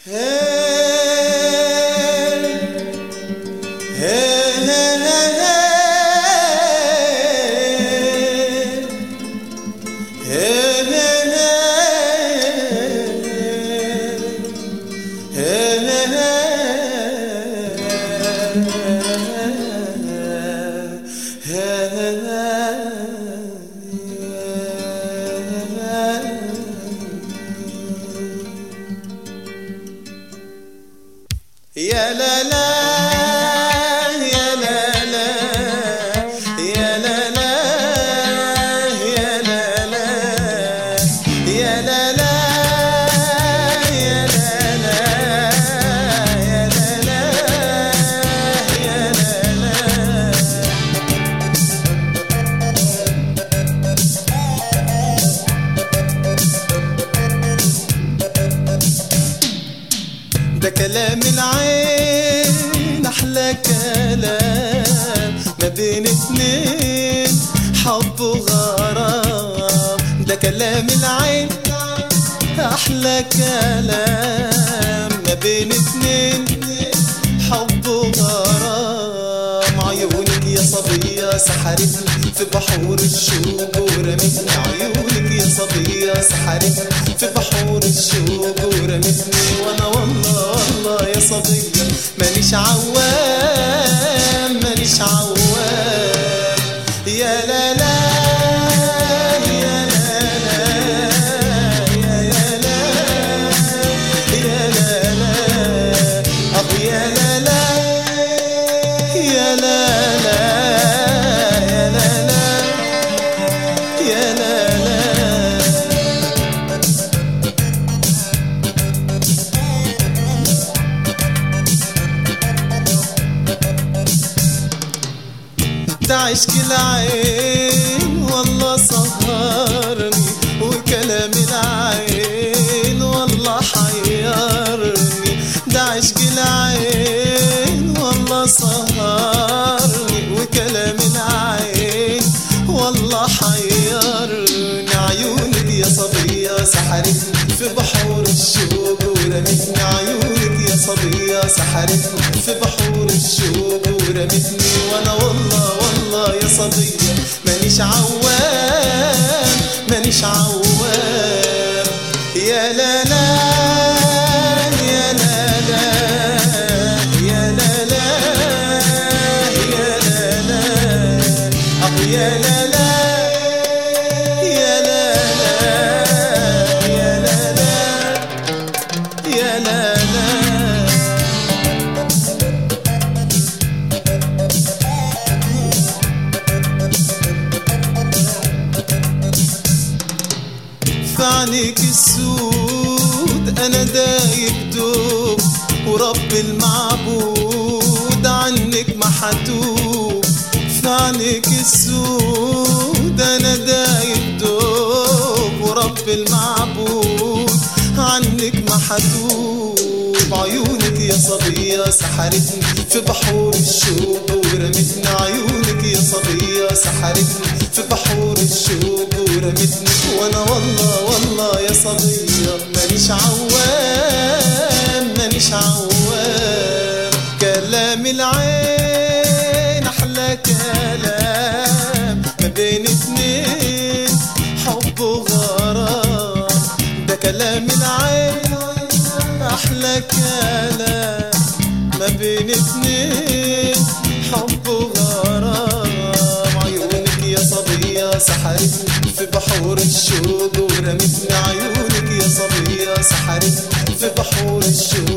يا لا لا يا لا لا يا لا لا يا لا لا يا لا لا يا لا لا يا لا لا يا لا لا. ده كلام العين أحلى كلام ما بين اتنين حب وغرام. ده كلام العين أحلى كلام ما بين اتنين حب وغرام. عيونك يا صبية سحرتني في بحور الشوق ورمتني. عيونك يا صبية سحرتني في بحور الشوق ورمتني. وانا والله يا صبية مانيش عوام مانيش عوام. يا لا لا يا لا لا يا لا يا لا لا أبو يا لا لا يا لا لا يا لا لا يا لا لا. ده عشق العين والله سهرني وكلام العين والله حيرني. ده عشق العين والله سهرني وكلام العين والله حيرني. عيونك يا صبية سحرتني في بحور الشوق ورمتني. عيونك يا صبية سحرتني في بحور الشوق ورمتني. وانا والله يا صبية مانيش عوام مانيش عوام. يا لا لا يا لا لا يا لا لا يا لا لا أبو يا لا لا يا لا لا يا لا لا يا لا لا. في عينيك السود أنا دايب دوب ورب المعبود عنك ما حتوب. في عينيك السود أنا دايب دوب ورب المعبود عنك ما حتوب. عيونك يا صبية سحرتني في بحور الشوق ورمتني. عيونك يا صبية سحرتني في بحور الشوق ورمتني. وانا والله يا صبية مانيش عوام مانيش عوام. كلام العين أحلى كلام ما بين اتنين حب وغرام. ده كلام العين أحلى كلام ما بين اتنين حب وغرام. عيونك يا صبية سحرتني في بحور الشوق ورمتني. عيونك يا صبية سحرتني في بحور الشوق